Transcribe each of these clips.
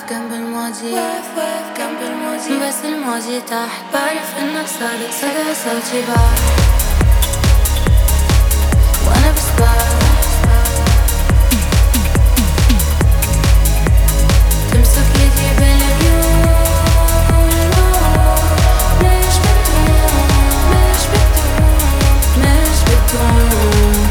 جنب الماضي، واقف جنب الماضي، بس الماضي تحت. بعرف انك صادق، صدى صوتي بعد وانا بسبح. تمسك ايدي بين العيون، مش بتدوم، مش بتدوم، مش بتدوم.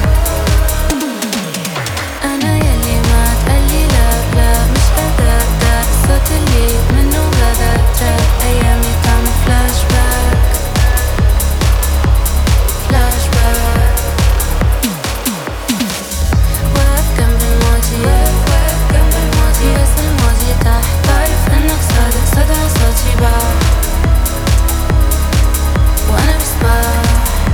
انا يلي ما تقلي لا لا، مش اداء ده الصوت اللي منه بدأت. ايامي طعم فلاش باك، فلاش باك. واقف جنب الماضي، واقف جنب الماضي، بس الماضي تحت. بعرف انك صادق، صدى صوتي بعد وانا بسبح.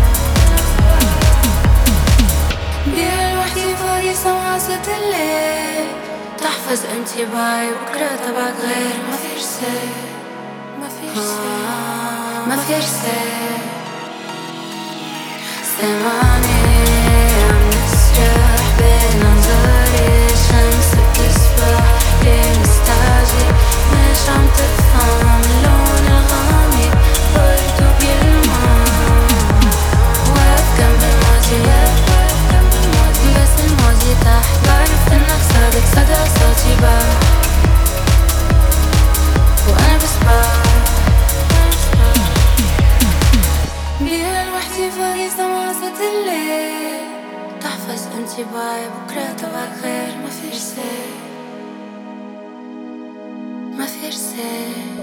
بيها لوحدي فوقي سمع صوت الليل، تحفظ انتباهي بكرة تبعك غير. ما فيش سي، ما فيش سي، ما فيش سي. سمعني عم نسرح بين انظاري، الشمس بتسبح ليه مستعجل؟ مش عم تفهم اللون الغامق برضو بيلمع. واقف جنب الماضي، واقف جنب الماضي، بس الماضي تحت. بعرف انك صادق، صدى صوتي بعد وانا بسبح. بيها لوحدي فوقي سمع صوت الليل، تحفظ انتباهي بكرة تبعك غير. ما فيش سي، ما فيش سي.